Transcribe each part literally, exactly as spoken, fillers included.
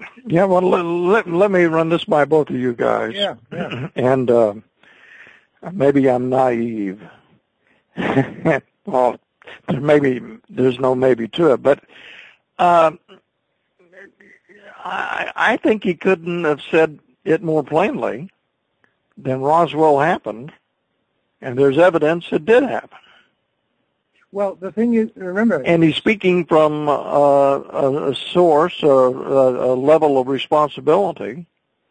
Yeah, well, let, let, let me run this by both of you guys. Yeah, yeah. And uh, maybe I'm naive. Well, maybe there's no maybe to it, but uh, I, I think he couldn't have said it more plainly than Roswell happened, and there's evidence it did happen. Well, the thing is, remember... And he's speaking from uh, a, a source, a, a level of responsibility,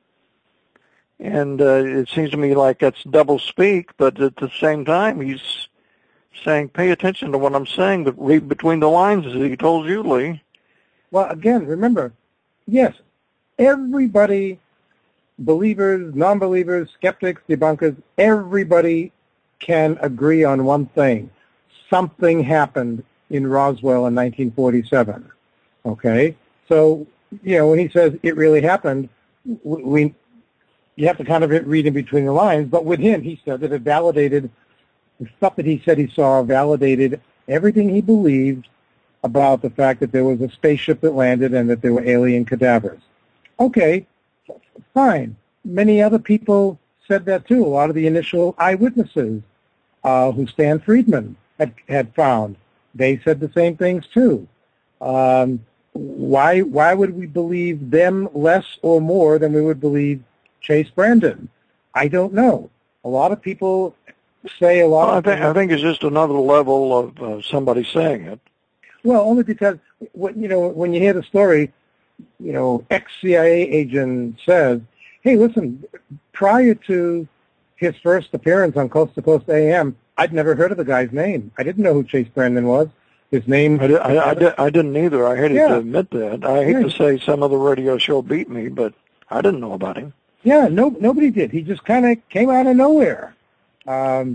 and uh, it seems to me like that's double speak, but at the same time, he's saying, pay attention to what I'm saying, but read between the lines, as he told you, Lee. Well, again, remember, yes, everybody, believers, non-believers, skeptics, debunkers, everybody can agree on one thing. Something happened in Roswell in nineteen forty-seven, okay? So, you know, when he says it really happened, we, you have to kind of read in between the lines, but with him, he said that it validated, the stuff that he said he saw validated everything he believed about the fact that there was a spaceship that landed and that there were alien cadavers. Okay, fine. Many other people said that too. A lot of the initial eyewitnesses, uh, who Stan Friedman had, had found, they said the same things too. Um, why why would we believe them less or more than we would believe Chase Brandon? I don't know. A lot of people say a lot well, of I think, I think it's just another level of uh, somebody saying it. Well, only because, you know, when you hear the story, you know, ex-C I A agent says, hey, listen, prior to his first appearance on Coast to Coast A M, I'd never heard of the guy's name. I didn't know who Chase Brandon was. His name... I, did, I, I, did, I didn't either. I hated yeah. to admit that. I hate yeah. to say some other radio show beat me, but I didn't know about him. Yeah, no, nobody did. He just kind of came out of nowhere. Um,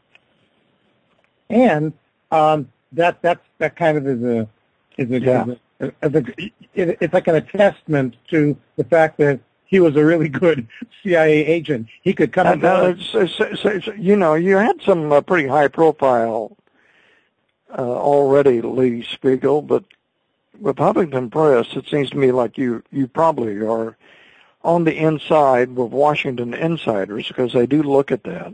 and um, that that's that kind of is a is a, yeah. is a, is a it, it's like an attestment to the fact that he was a really good C I A agent. He could come and, uh, it's, it's, it's, you know, you had some uh, pretty high profile uh, already, Lee Spiegel, but with Huffington Press, it seems to me like you you probably are on the inside with Washington insiders, because they do look at that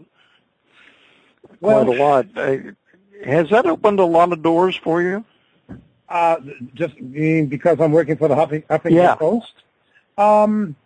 well, quite a lot. Uh, has that opened a lot of doors for you? Uh, just because I'm working for the Huffing, Huffington yeah. Post? Um,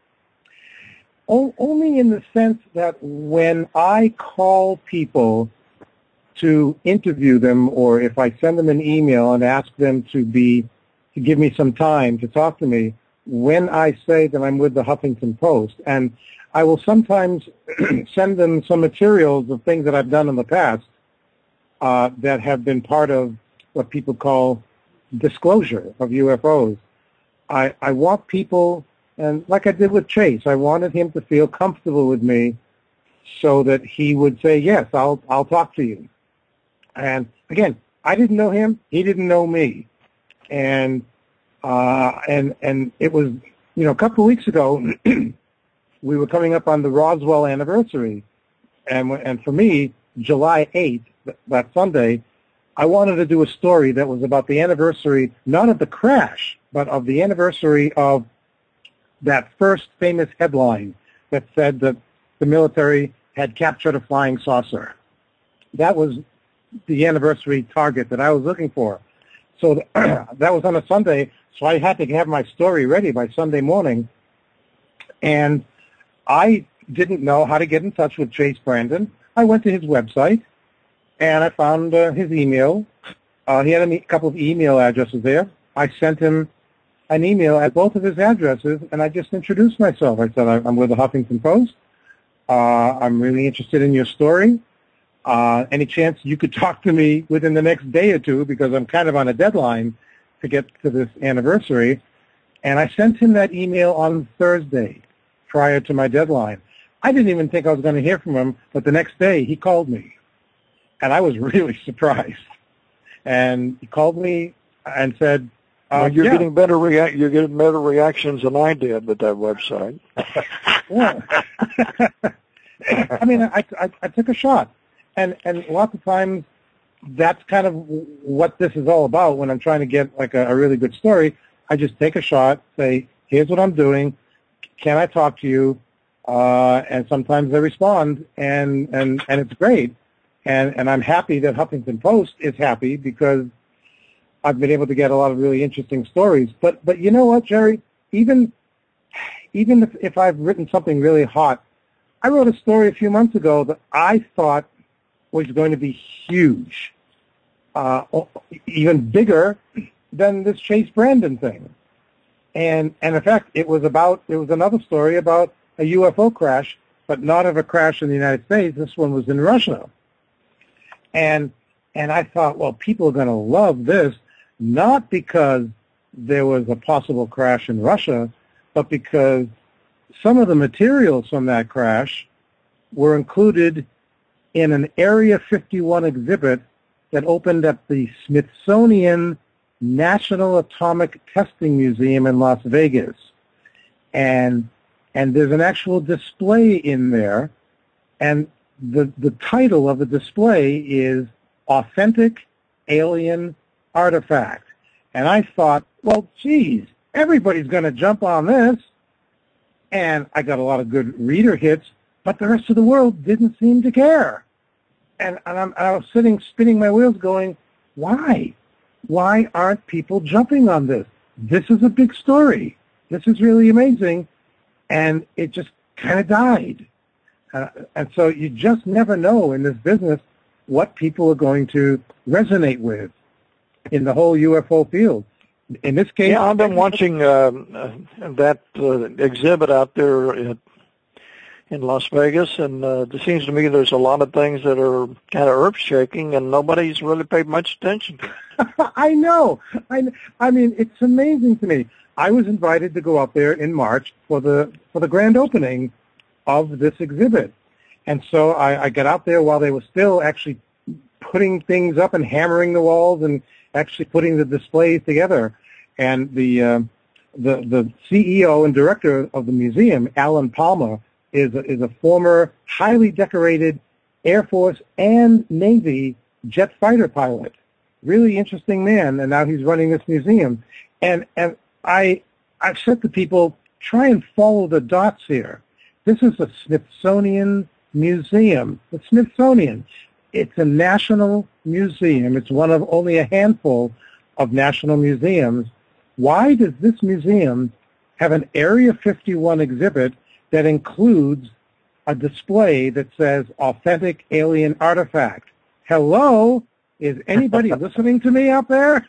o- only in the sense that when I call people to interview them, or if I send them an email and ask them to be to give me some time to talk to me, when I say that I'm with the Huffington Post, and I will sometimes send them some materials of things that I've done in the past uh, that have been part of what people call disclosure of U F Os. I, I want people, and like I did with Chase, I wanted him to feel comfortable with me so that he would say, yes, I'll, I'll talk to you. And again, I didn't know him. He didn't know me. And, uh, and, and it was, you know, a couple of weeks ago, we were coming up on the Roswell anniversary. And, and for me, July eighth, that Sunday, I wanted to do a story that was about the anniversary, not of the crash, but of the anniversary of that first famous headline that said that the military had captured a flying saucer. That was the anniversary target that I was looking for. So th- that was on a Sunday, so I had to have my story ready by Sunday morning. And I didn't know how to get in touch with Chase Brandon. I went to his website, and I found uh, his email. Uh, he had a couple of email addresses there. I sent him an email at both of his addresses, and I just introduced myself. I said, I'm with the Huffington Post. Uh, I'm really interested in your story. Uh, any chance you could talk to me within the next day or two, because I'm kind of on a deadline to get to this anniversary. And I sent him that email on Thursday prior to my deadline. I didn't even think I was going to hear from him, but the next day he called me. And I was really surprised. And he called me and said, uh, well, you're yeah. getting better rea- you're getting better reactions than I did with that website. Well, I mean, I, I, I took a shot. And, and lots of times that's kind of what this is all about when I'm trying to get like a, a really good story. I just take a shot, say, here's what I'm doing. Can I talk to you? Uh, and sometimes they respond, and, and, and it's great. And, and I'm happy that Huffington Post is happy because I've been able to get a lot of really interesting stories. But, but you know what, Jerry? Even, even if, if I've written something really hot, I wrote a story a few months ago that I thought was going to be huge, uh, even bigger than this Chase Brandon thing. And, and in fact, it was about, it was another story about a U F O crash, but not of a crash in the United States. This one was in Russia. And, and I thought, well, people are going to love this, not because there was a possible crash in Russia, but because some of the materials from that crash were included in an Area fifty-one exhibit that opened at the Smithsonian National Atomic Testing Museum in Las Vegas. And, and there's an actual display in there, and the, the title of the display is Authentic Alien Artifact. And I thought, well, geez, everybody's going to jump on this. And I got a lot of good reader hits, but the rest of the world didn't seem to care. And, and, I'm, and I was sitting, spinning my wheels going, why? Why aren't people jumping on this? This is a big story. This is really amazing. And it just kind of died. Uh, and so you just never know in this business what people are going to resonate with in the whole U F O field. In this case, yeah, I've been watching uh, that uh, exhibit out there in, in Las Vegas, and uh, it seems to me there's a lot of things that are kind of earth-shaking, and nobody's really paid much attention to it. I know. I, I mean, it's amazing to me. I was invited to go up there in March for the for the grand opening of this exhibit. And so I, I got out there while they were still actually putting things up and hammering the walls and actually putting the displays together. And the uh, the the C E O and director of the museum, Alan Palmer, is a, is a former highly decorated Air Force and Navy jet fighter pilot. Really interesting man, and now he's running this museum. And and I I've said to people, try and follow the dots here. This is a Smithsonian museum. The Smithsonian. It's a national museum. It's one of only a handful of national museums. Why does this museum have an Area fifty-one exhibit that includes a display that says Authentic Alien Artifact? Hello? Is anybody listening to me out there?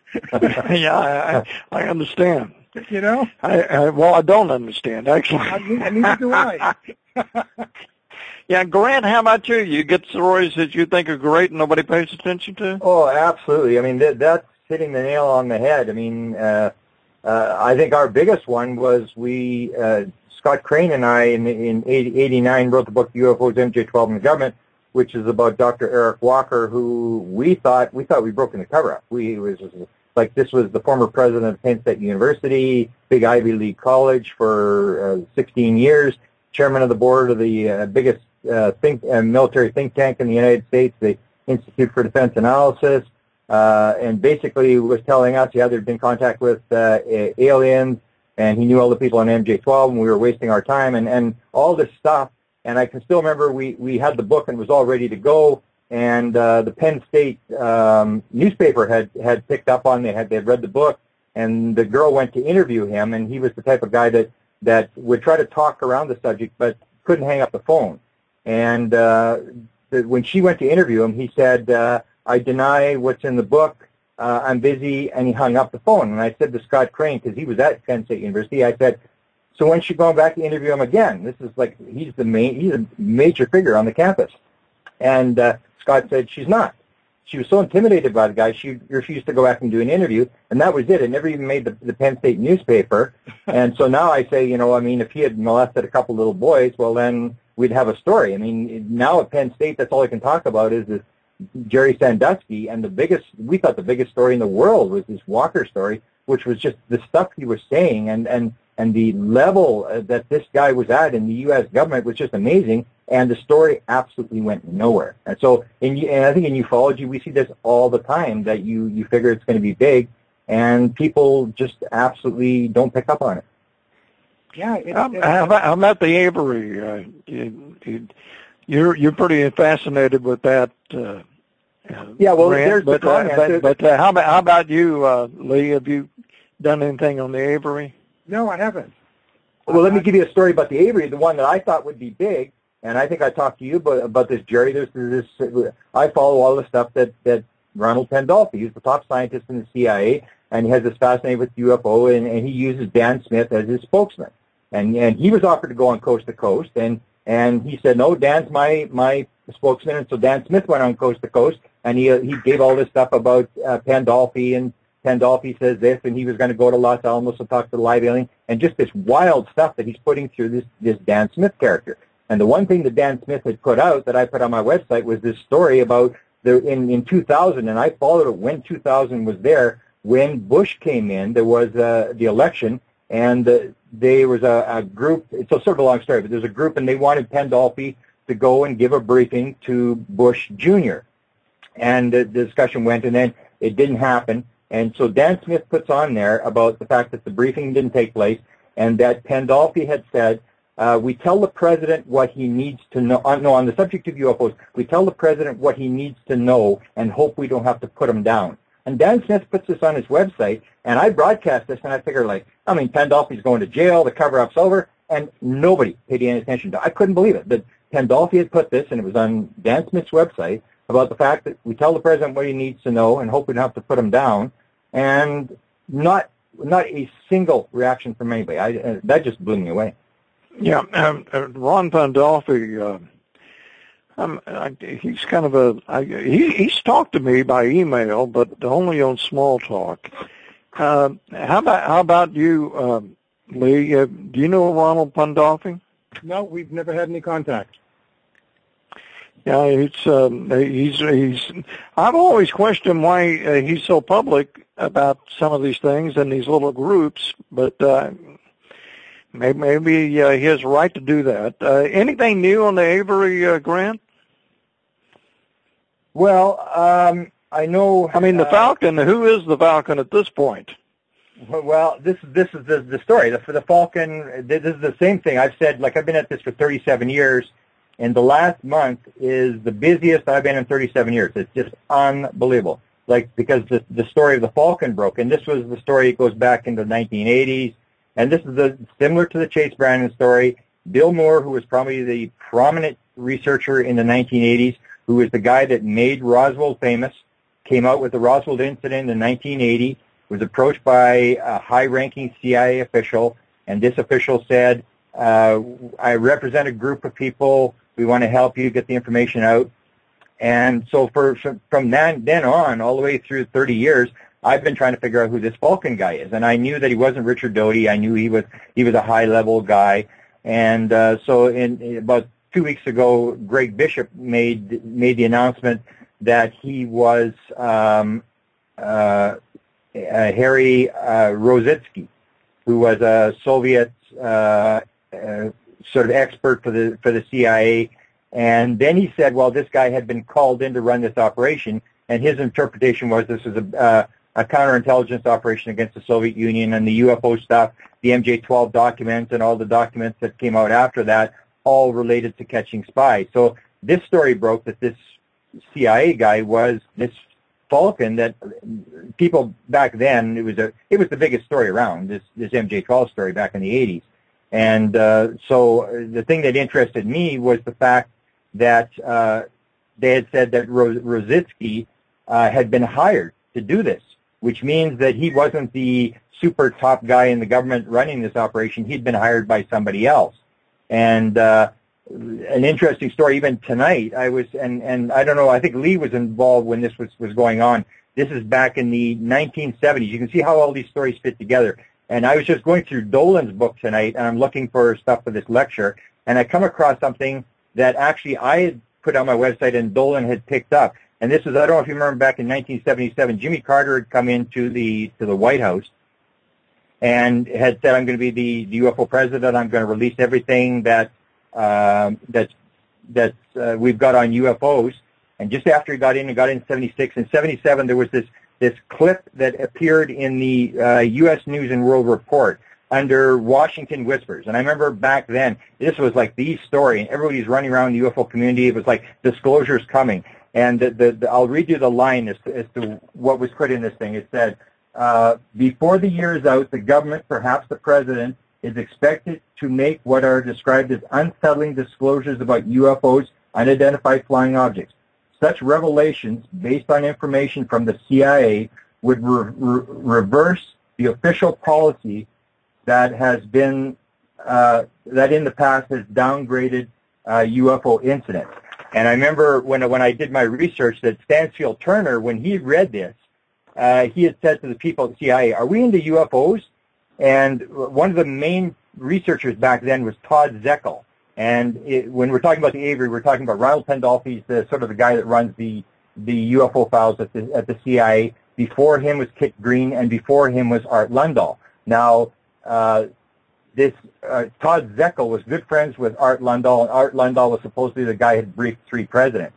Yeah, I, I understand. You know? I, I, well, I don't understand, actually. I, neither do I. Yeah, Grant, how about you? You get stories that you think are great and nobody pays attention to? Oh, absolutely. I mean, that, that's hitting the nail on the head. I mean, uh, uh, I think our biggest one was we, uh, Scott Crane and I, in, in eighty-nine, wrote the book U F Os, M J twelve, and the Government, which is about Doctor Eric Walker, who we thought we thought we'd broken the cover-up. We it was like this was the former president of Penn State University, big Ivy League college for uh, sixteen years, chairman of the board of the uh, biggest uh, think uh, military think tank in the United States, the Institute for Defense Analysis, uh, and basically was telling us, yeah, there'd been contact with uh, aliens, and he knew all the people on M J twelve, and we were wasting our time, and, and all this stuff. And I can still remember we, we had the book and it was all ready to go, and uh, the Penn State um, newspaper had, had picked up on, they had they had read the book, and the girl went to interview him, and he was the type of guy that, that would try to talk around the subject but couldn't hang up the phone. And uh, the, when she went to interview him, he said, uh, I deny what's in the book, uh, I'm busy, and he hung up the phone. And I said to Scott Crane, because he was at Penn State University, I said, so when's she going back to interview him again? This is like, he's the main, he's a major figure on the campus. And uh, Scott said she's not. She was so intimidated by the guy, she refused to go back and do an interview, and that was it. It never even made the, the Penn State newspaper. And so now I say, you know, I mean, if he had molested a couple little boys, well, then we'd have a story. I mean, now at Penn State, that's all I can talk about is this Jerry Sandusky, and the biggest, we thought the biggest story in the world was this Walker story, which was just the stuff he was saying, and, and, and the level that this guy was at in the U S government was just amazing, and the story absolutely went nowhere. And so, in, and I think in ufology, we see this all the time, that you, you figure it's going to be big, and people just absolutely don't pick up on it. Yeah. It, Um, it, how, about, how about the Avery? Uh, you, you, you're you're pretty fascinated with that. Uh, Yeah, well, Grant, there's but, the comment. uh, but but uh, how about how about you, uh, Lee? Have you done anything on the Avery? no, I haven't. Well, let me give you a story about the Avery, the one that I thought would be big, and I think I talked to you about, about this, Jerry. There's this. I follow all the stuff that that Ronald Pandolfi, he's the top scientist in the C I A, and he has this fascination with U F O, and, and he uses Dan Smith as his spokesman. And and he was offered to go on Coast to Coast, and and he said, no, Dan's my my spokesman, and so Dan Smith went on Coast to Coast, and he uh, he gave all this stuff about uh, Pandolfi, and Pandolfi says this, and he was going to go to Los Alamos to talk to the live alien, and just this wild stuff that he's putting through this this Dan Smith character. And the one thing that Dan Smith had put out that I put on my website was this story about the in in two thousand, and I followed it when two thousand was there. When Bush came in, there was uh, the election, and uh, there was a, a group. It's a sort of a long story, but there's a group, and they wanted Pandolfi to go and give a briefing to Bush Junior And the, the discussion went, and then it didn't happen. And so Dan Smith puts on there about the fact that the briefing didn't take place, and that Pandolfi had said, uh, we tell the president what he needs to know. Uh, no, on the subject of U F Os, we tell the president what he needs to know and hope we don't have to put him down. And Dan Smith puts this on his website, and I broadcast this, and I figure, like, I mean, Pandolfi's going to jail, the cover-up's over, and nobody paid any attention to it. I couldn't believe it. But Pandolfi had put this, and it was on Dan Smith's website, about the fact that we tell the president what he needs to know and hope we don't have to put him down, and not not a single reaction from anybody. I, uh, that just blew me away. Yeah, um, uh, Ron Pandolfi, uh, um, I, he's kind of a, I, he, he's talked to me by email, but only on small talk. Uh, how about how about you, uh, Lee? Uh, do you know Ronald Pandolfi? No, we've never had any contact. Yeah, it's um, he's he's. I've always questioned why uh, he's so public about some of these things in these little groups, but uh, maybe maybe uh, he has a right to do that. Uh, anything new on the Avery, uh, Grant? Well, um, I know. I mean, the uh, Falcon. Who is the Falcon at this point? Well, this this is the the story. The, for the Falcon, this is the same thing. I've said, like, I've been at this for thirty-seven years. And the last month is the busiest I've been in thirty-seven years. It's just unbelievable. Like, because the the story of the Falcon broke, and this was the story. It goes back into the nineteen eighties, and this is the similar to the Chase Brandon story. Bill Moore, who was probably the prominent researcher in the nineteen eighties, who was the guy that made Roswell famous, came out with the Roswell incident in nineteen eighty. Was approached by a high-ranking C I A official, and this official said, uh, "I represent a group of people. We want to help you get the information out." And so for from then, then on, all the way through thirty years, I've been trying to figure out who this Falcon guy is. And I knew that he wasn't Richard Doty. I knew he was he was a high-level guy. And uh, so in about two weeks ago, Greg Bishop made made the announcement that he was um, uh, uh, Harry uh, Rositsky, who was a Soviet uh, uh, sort of expert for the for the C I A, and then he said, well, this guy had been called in to run this operation, and his interpretation was this was a, uh, a counterintelligence operation against the Soviet Union, and the U F O stuff, the M J twelve documents, and all the documents that came out after that, all related to catching spies. So this story broke that this C I A guy was this Falcon that people back then, it was a it was the biggest story around, this this M J twelve story back in the eighties. And uh, so the thing that interested me was the fact that uh, they had said that Ros- Rositsky uh, had been hired to do this, which means that he wasn't the super top guy in the government running this operation. He'd been hired by somebody else. And uh, an interesting story, even tonight, I was, and, and I don't know, I think Lee was involved when this was, was going on. This is back in the nineteen seventies. You can see how all these stories fit together. And I was just going through Dolan's book tonight, and I'm looking for stuff for this lecture, and I come across something that actually I had put on my website and Dolan had picked up. And this is, I don't know if you remember, back in nineteen seventy-seven, Jimmy Carter had come into the to the White House and had said, I'm going to be the, the U F O president. I'm going to release everything that um, that that uh, we've got on U F Os. And just after he got in, he got in seventy-six. In seventy-seven, there was this this clip that appeared in the uh, U S News and World Report under Washington Whispers. And I remember back then, this was like the story, and everybody's running around the U F O community. It was like, disclosure's coming. And the, the, the, I'll read you the line as to, as to what was put in this thing. It said, uh, before the year is out, the government, perhaps the president, is expected to make what are described as unsettling disclosures about U F Os, unidentified flying objects. Such revelations, based on information from the C I A, would re- re- reverse the official policy that has been, uh, that in the past has downgraded uh, U F O incidents. And I remember when, when I did my research that Stansfield Turner, when he read this, uh, he had said to the people at the C I A, are we into U F Os? And one of the main researchers back then was Todd Zeckel. And it, when we're talking about the Avery, we're talking about Ronald Pendolfi's the sort of the guy that runs the, the U F O files at the, at the C I A. Before him was Kit Green, and before him was Art Lundahl. Now, uh, this uh, Todd Zeckel was good friends with Art Lundahl, and Art Lundahl was supposedly the guy who had briefed three presidents.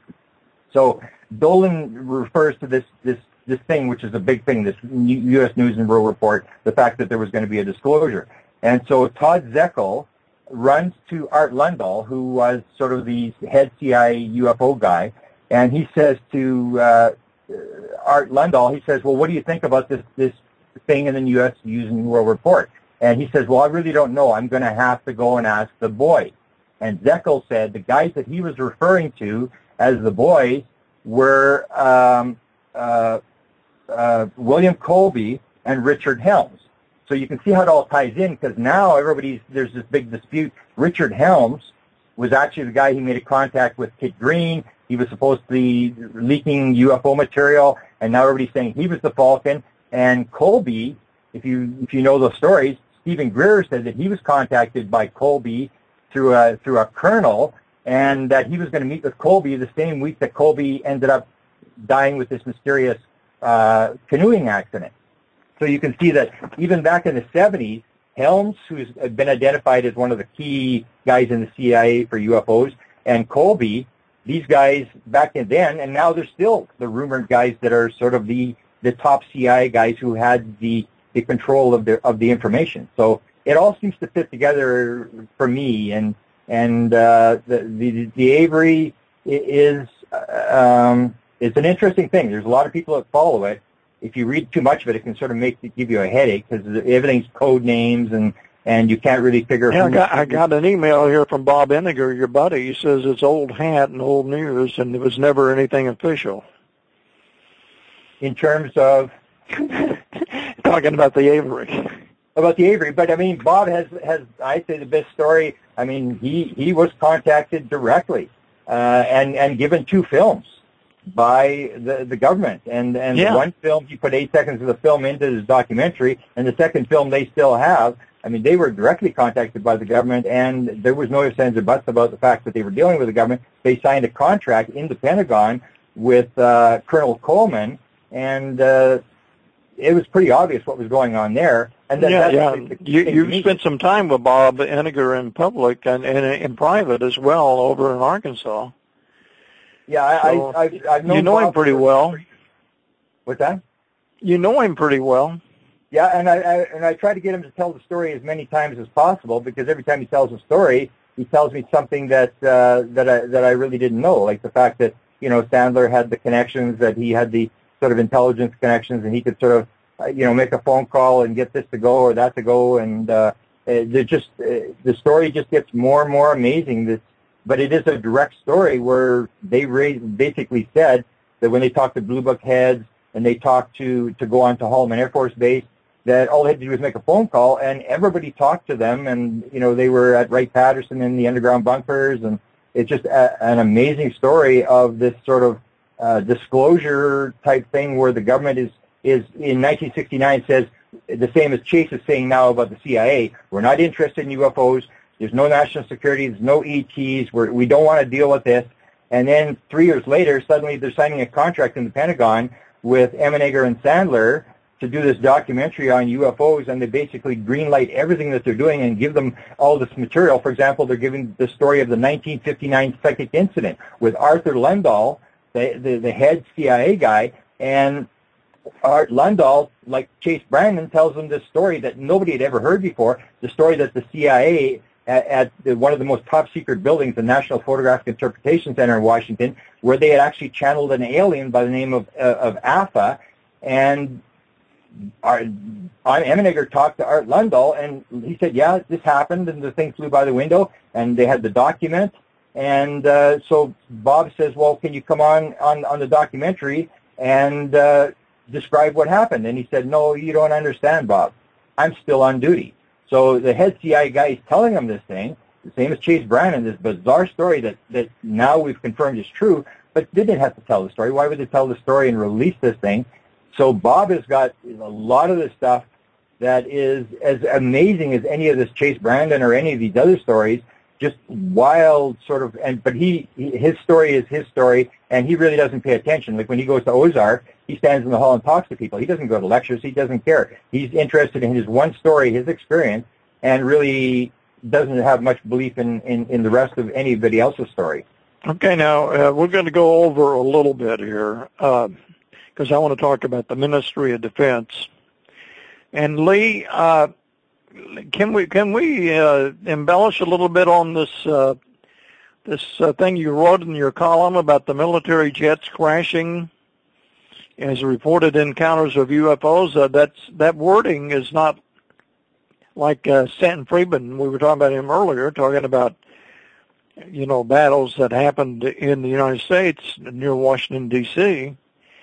So Dolan refers to this this this thing, which is a big thing, this U S News and World Report, the fact that there was going to be a disclosure. And so Todd Zeckel runs to Art Lundahl, who was sort of the head C I A U F O guy, and he says to uh, Art Lundahl, he says, well, what do you think about this this thing in the U S News and World Report? And he says, well, I really don't know. I'm going to have to go and ask the boys. And Zeckel said the guys that he was referring to as the boys were um, uh, uh, William Colby and Richard Helms. So you can see how it all ties in, because now everybody's, there's this big dispute. Richard Helms was actually the guy who made a contact with Kit Green. He was supposed to be leaking U F O material, and now everybody's saying he was the Falcon. And Colby, if you if you know those stories, Stephen Greer said that he was contacted by Colby through a through a colonel, and that he was going to meet with Colby the same week that Colby ended up dying with this mysterious uh, canoeing accident. So you can see that even back in the seventies, Helms, who's been identified as one of the key guys in the C I A for U F Os, and Colby, these guys back then, and now they're still the rumored guys that are sort of the, the top C I A guys who had the, the control of the of the information. So it all seems to fit together for me, and and uh, the, the the Avery is um, it's an interesting thing. There's a lot of people that follow it. If you read too much of it, it can sort of make give you a headache, because everything's code names, and, and you can't really figure. Yeah, I got, I got an email here from Bob Eniger, your buddy. He says it's old hat and old news, and it was never anything official. In terms of talking about the Avery. About the Avery, but I mean, Bob has has I say the best story. I mean, he he was contacted directly uh, and and given two films by the the government, and and yeah. the one film, he put eight seconds of the film into his documentary, and the second film they still have. I mean, they were directly contacted by the government, and there was no ifs, ands, or buts about the fact that they were dealing with the government. They signed a contract in the Pentagon with uh, Colonel Coleman, and uh, it was pretty obvious what was going on there. And that, yeah, that's yeah. You you spent some time with Bob Eniger in public and, and in private as well over in Arkansas. Yeah, I, so I, I've, I've known you know Bob him pretty for, well. What's that? You know him pretty well. Yeah, and I, I and I try to get him to tell the story as many times as possible, because every time he tells a story, he tells me something that uh, that I that I really didn't know, like the fact that you know Sandler had the connections, that he had the sort of intelligence connections, and he could sort of uh, you know make a phone call and get this to go or that to go, and uh, it just uh, the story just gets more and more amazing. This. But it is a direct story where they raised, basically said that when they talked to Blue Book heads and they talked to, to go on to Holloman Air Force Base, that all they had to do was make a phone call, and everybody talked to them, and, you know, they were at Wright-Patterson in the underground bunkers, and it's just a, an amazing story of this sort of uh, disclosure type thing where the government is, is in nineteen sixty-nine says the same as Chase is saying now about the C I A. We're not interested in U F Os. There's no national security. There's no E Ts. We're, we don't want to deal with this. And then three years later, suddenly they're signing a contract in the Pentagon with Emenegger and Sandler to do this documentary on U F Os, and they basically greenlight everything that they're doing and give them all this material. For example, they're giving the story of the nineteen fifty-nine psychic incident with Arthur Lundahl, the, the, the head C I A guy, and Art Lundahl, like Chase Brandon, tells them this story that nobody had ever heard before, the story that the C I A at, at the, one of the most top-secret buildings, the National Photographic Interpretation Center in Washington, where they had actually channeled an alien by the name of, uh, of Afa, and our, Emenegger talked to Art Lundahl, and he said, yeah, this happened, and the thing flew by the window, and they had the document. And uh, so Bob says, well, can you come on, on, on the documentary and uh, describe what happened? And he said, no, you don't understand, Bob. I'm still on duty. So the head C I A guy is telling him this thing, the same as Chase Brandon, this bizarre story that, that now we've confirmed is true, but they didn't have to tell the story. Why would they tell the story and release this thing? So Bob has got a lot of this stuff that is as amazing as any of this Chase Brandon or any of these other stories, just wild sort of, and but he, his story is his story, and he really doesn't pay attention. Like when he goes to Ozark, he stands in the hall and talks to people. He doesn't go to lectures. He doesn't care. He's interested in his one story, his experience, and really doesn't have much belief in, in, in the rest of anybody else's story. Okay, now uh, we're going to go over a little bit here. Uh, because I want to talk about the Ministry of Defense. And Lee, uh, can we can we uh, embellish a little bit on this uh, this uh, thing you wrote in your column about the military jets crashing as reported encounters of U F Os? Uh, that's that wording is not like uh, Stanton Friedman. We were talking about him earlier, talking about you know battles that happened in the United States near Washington D C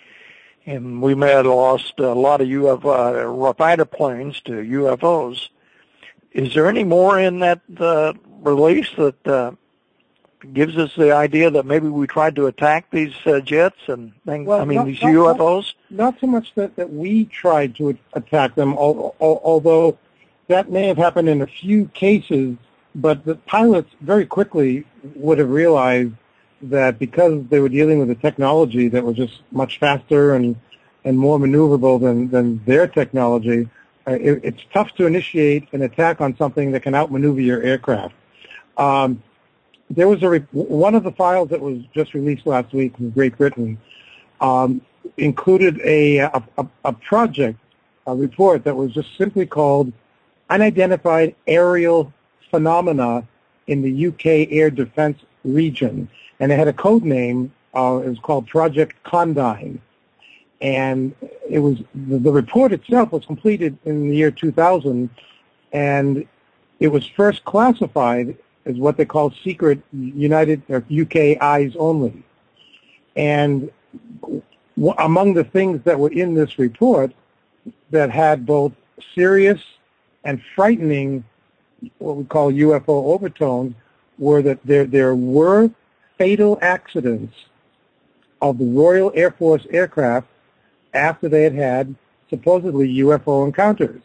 And we may have lost a lot of U F O, uh, fighter planes to U F Os. Is there any more in that uh, release that uh, gives us the idea that maybe we tried to attack these uh, jets and things? Well, I mean, not, these not, U F Os? Not, not so much that, that we tried to attack them, although that may have happened in a few cases, but the pilots very quickly would have realized that because they were dealing with a technology that was just much faster and, and more maneuverable than, than their technology, uh, it, it's tough to initiate an attack on something that can outmaneuver your aircraft. Um, there was a re- one of the files that was just released last week from Great Britain um, included a, a, a project, a report that was just simply called Unidentified Aerial Phenomena in the U K Air Defense Region. And it had a code name. Uh, it was called Project Condign. And it was the, the report itself was completed in the year two thousand, and it was first classified as what they call secret United or U K eyes only. And w- among the things that were in this report that had both serious and frightening, what we call U F O overtones, were that there there were fatal accidents of the Royal Air Force aircraft after they had had supposedly U F O encounters.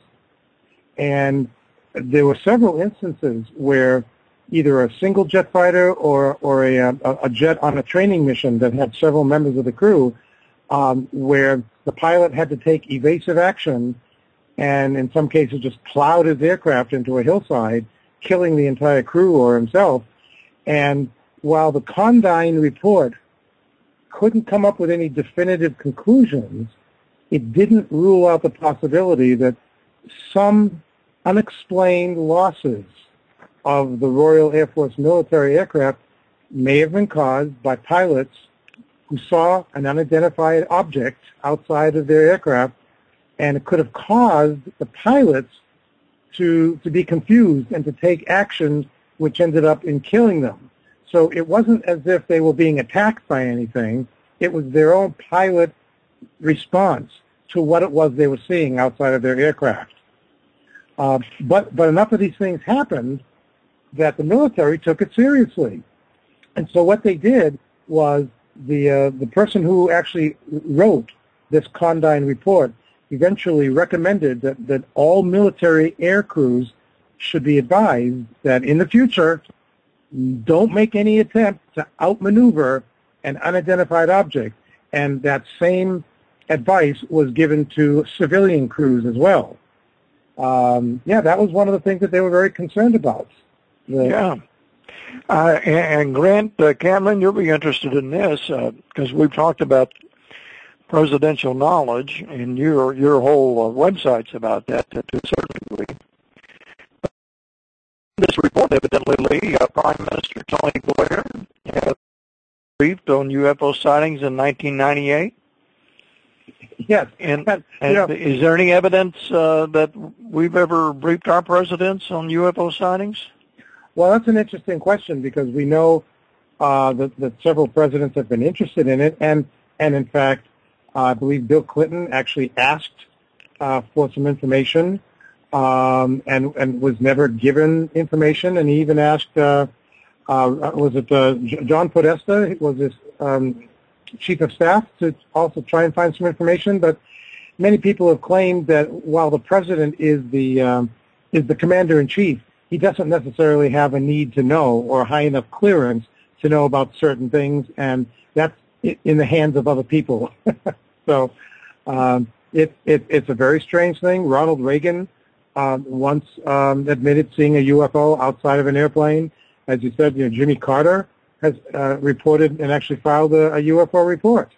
And there were several instances where either a single jet fighter or, or a, a, a jet on a training mission that had several members of the crew, um, where the pilot had to take evasive action and in some cases just plowed his aircraft into a hillside, killing the entire crew or himself. And while the Condign report couldn't come up with any definitive conclusions, it didn't rule out the possibility that some unexplained losses of the Royal Air Force military aircraft may have been caused by pilots who saw an unidentified object outside of their aircraft, and it could have caused the pilots to, to be confused and to take action which ended up in killing them. So it wasn't as if they were being attacked by anything. It was their own pilot response to what it was they were seeing outside of their aircraft. Uh, but, but enough of these things happened that the military took it seriously. And so what they did was the, uh, the person who actually wrote this Condign report eventually recommended that, that all military air crews should be advised that in the future, don't make any attempt to outmaneuver an unidentified object. And that same advice was given to civilian crews as well. Um, yeah, that was one of the things that they were very concerned about. The, yeah. Uh, and, and Grant uh, Cameron, you'll be interested in this because uh, we've talked about presidential knowledge, and your your whole uh, website's about that to, to a certain degree. This report, evidently, uh, Prime Minister Tony Blair uh, briefed on U F O sightings in nineteen ninety-eight. Yes. And, and and you know, is there any evidence uh, that we've ever briefed our presidents on U F O sightings? Well, that's an interesting question because we know uh, that, that several presidents have been interested in it, and and in fact, uh, I believe Bill Clinton actually asked uh, for some information um, and and was never given information, and he even asked, uh, uh, was it uh, John Podesta, was his um, chief of staff, to also try and find some information, but many people have claimed that while the president is the um, is the commander in chief, he doesn't necessarily have a need to know or high enough clearance to know about certain things, and that's in the hands of other people. so um, it, it, it's a very strange thing. Ronald Reagan uh, once um, admitted seeing a U F O outside of an airplane. As you said, you know, Jimmy Carter has uh, reported and actually filed a, a U F O report.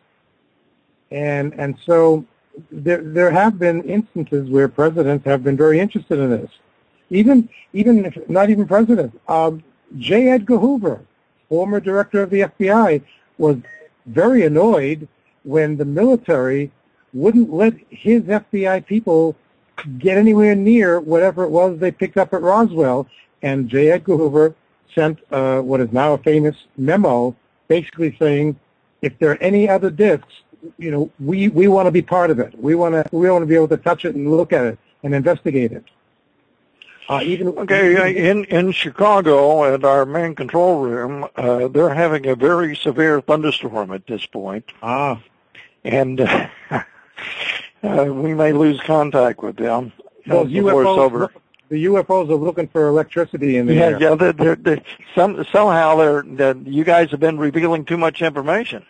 And and so there there have been instances where presidents have been very interested in this. Even even if not even presidents. Um, J. Edgar Hoover, former director of the F B I, was very annoyed when the military wouldn't let his F B I people get anywhere near whatever it was they picked up at Roswell. And J. Edgar Hoover sent uh, what is now a famous memo basically saying, if there are any other discs, you know, we, we want to be part of it. We want to we want to be able to touch it and look at it and investigate it. Uh, even okay, in in Chicago at our main control room, uh, they're having a very severe thunderstorm at this point. Ah, and uh, uh, we may lose contact with them well, uh, before it's over. The U F Os are looking for electricity in the yeah, air. Yeah, they're, they're, they're, some, somehow they're, they're, you guys have been revealing too much information.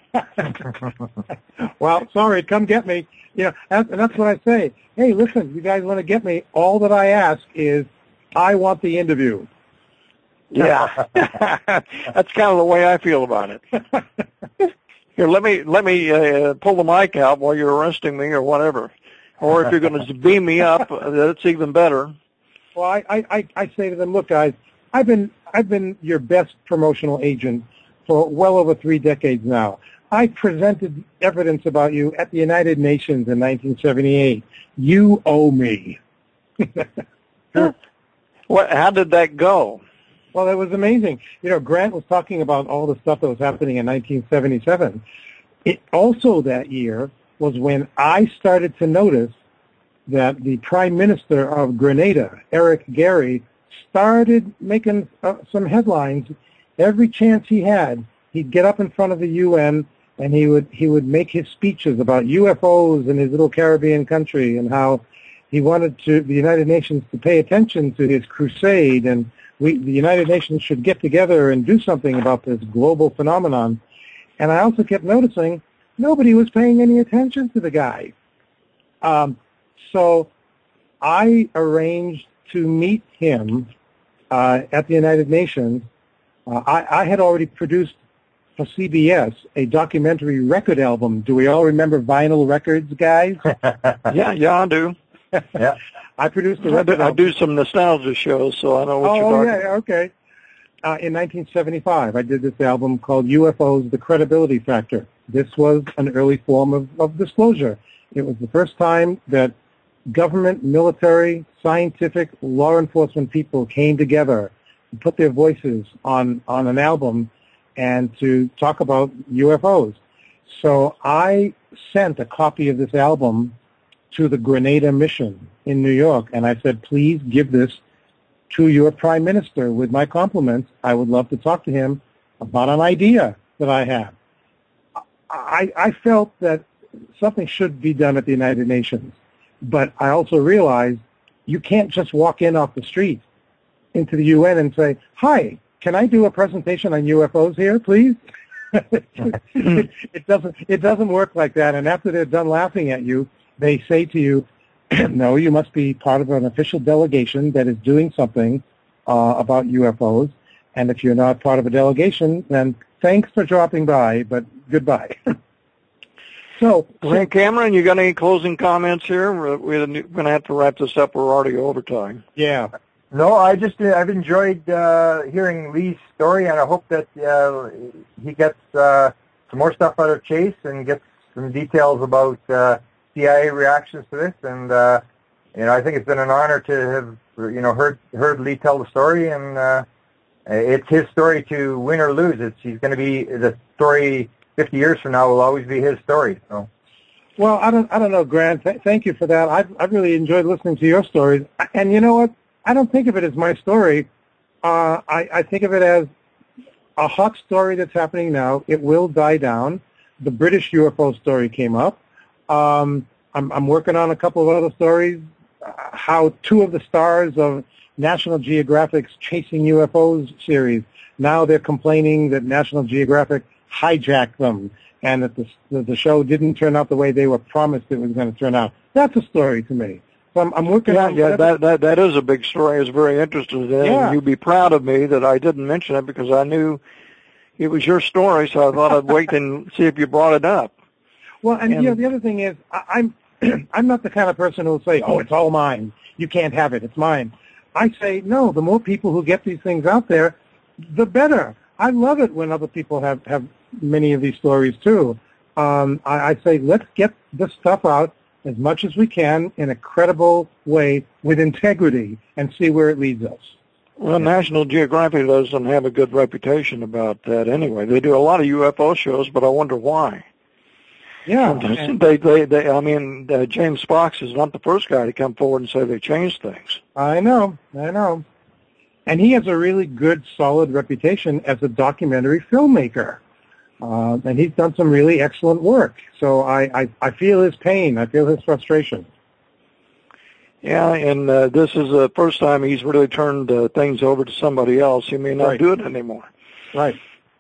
Well, sorry, come get me. You know, and that's what I say. Hey, listen, you guys want to get me? All that I ask is, I want the interview. Yeah, that's kind of the way I feel about it. Here, let me let me uh, pull the mic out while you're arresting me or whatever. Or if you're going to beam me up, that's even better. Well, I, I, I say to them, look, guys, I've been I've been your best promotional agent for well over three decades now. I presented evidence about you at the United Nations in nineteen seventy-eight. You owe me. What? How did that go? Well, it was amazing. You know, Grant was talking about all the stuff that was happening in nineteen seventy-seven. It also that year was when I started to notice that the Prime Minister of Grenada, Eric Gary, started making uh, some headlines. Every chance he had, he'd get up in front of the U N and he would he would make his speeches about U F Os in his little Caribbean country and how he wanted to the United Nations to pay attention to his crusade, and we, the United Nations should get together and do something about this global phenomenon. And I also kept noticing nobody was paying any attention to the guy. Um, so I arranged to meet him uh, at the United Nations. Uh, I, I had already produced for C B S a documentary record album. Do we all remember vinyl records, guys? yeah, yeah, I do. Yeah, I produced a I record do, I do some nostalgia shows, so I know what oh, you're talking oh, yeah, about. okay. Uh, in nineteen seventy-five, I did this album called U F Os, The Credibility Factor. This was an early form of, of disclosure. It was the first time that government, military, scientific, law enforcement people came together and put their voices on, on an album and to talk about U F Os. So I sent a copy of this album to the Grenada mission in New York, and I said, please give this to your Prime Minister with my compliments. I would love to talk to him about an idea that I have. I, I felt that something should be done at the United Nations, but I also realized you can't just walk in off the street into the U N and say, hi, can I do a presentation on U F Os here, please? it, it doesn't it doesn't work like that, and after they're done laughing at you, they say to you, no, you must be part of an official delegation that is doing something uh, about U F Os. And if you're not part of a delegation, then thanks for dropping by, but goodbye. So, Grant Cameron, you got any closing comments here? We're, we're going to have to wrap this up. We're already over time. Yeah. No, I just uh, I've enjoyed uh, hearing Lee's story, and I hope that uh, he gets uh, some more stuff out of Chase and gets some details about uh, C I A reactions to this. And uh, you know, I think it's been an honor to have you know heard heard Lee tell the story, and uh, it's his story to win or lose. It's he's going to be the story fifty years from now will always be his story. So. Well, I don't I don't know, Grant. Th- thank you for that. I've I've really enjoyed listening to your stories, and you know what? I don't think of it as my story. Uh, I, I think of it as a hot story that's happening now. It will die down. The British U F O story came up. Um, I'm, I'm working on a couple of other stories, uh, how two of the stars of National Geographic's Chasing U F Os series, now they're complaining that National Geographic hijacked them and that the, that the show didn't turn out the way they were promised it was going to turn out. That's a story to me. So I'm, I'm working yeah, on yeah, that, that that is a big story. I was very interested in it. Yeah. And you'd be proud of me that I didn't mention it because I knew it was your story, so I thought I'd wait and see if you brought it up. Well, and, And- you know, the other thing is, I, I'm I'm not the kind of person who will say, "Oh, it's all mine. You can't have it. It's mine." I say, no. The more people who get these things out there, the better. I love it when other people have have many of these stories too. Um, I, I say, let's get this stuff out as much as we can in a credible way with integrity and see where it leads us. Well, National Geographic doesn't have a good reputation about that anyway. They do a lot of U F O shows, but I wonder why. Yeah. and- They, they, they, I mean, uh, James Fox is not the first guy to come forward and say they changed things. I know, I know. And he has a really good, solid reputation as a documentary filmmaker. Uh, and he's done some really excellent work. So I, I, I feel his pain. I feel his frustration. Yeah, and uh, this is the first time he's really turned uh, things over to somebody else. He may not Right. do it anymore. Right.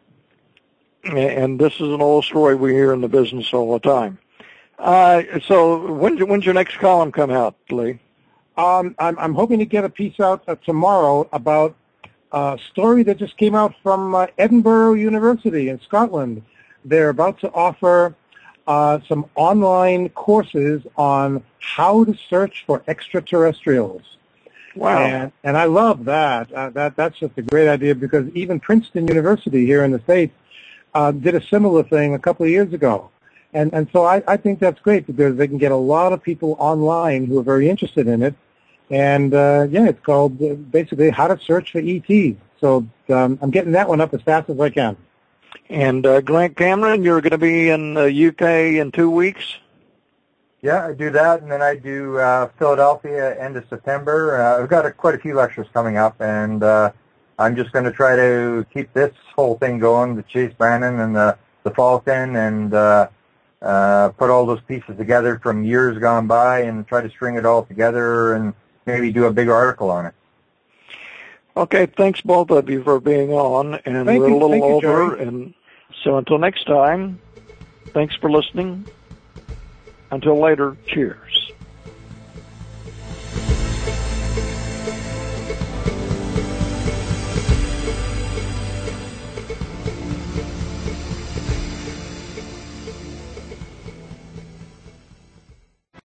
And this is an old story we hear in the business all the time. Uh, so when, when's your next column come out, Lee? Um, I'm, I'm hoping to get a piece out uh, tomorrow about a story that just came out from uh, Edinburgh University in Scotland. They're about to offer uh, some online courses on how to search for extraterrestrials. Wow. And, and I love that. Uh, that. That's just a great idea because even Princeton University here in the States uh, did a similar thing a couple of years ago. And, and so I, I think that's great because they can get a lot of people online who are very interested in it. And, uh, yeah, it's called uh, basically How to Search for E Ts. So um, I'm getting that one up as fast as I can. And uh, Grant Cameron, you're going to be in the U K in two weeks? Yeah, I do that, and then I do uh, Philadelphia end of September. Uh, I've got a, quite a few lectures coming up, and uh, I'm just going to try to keep this whole thing going, the Chase Brannon and the, the Falcon, and uh, uh, put all those pieces together from years gone by and try to string it all together and maybe do a big article on it. Okay, thanks both of you for being on, and Thank we're you. a little Thank you, over. Jerry. And so until next time, thanks for listening. Until later, cheers.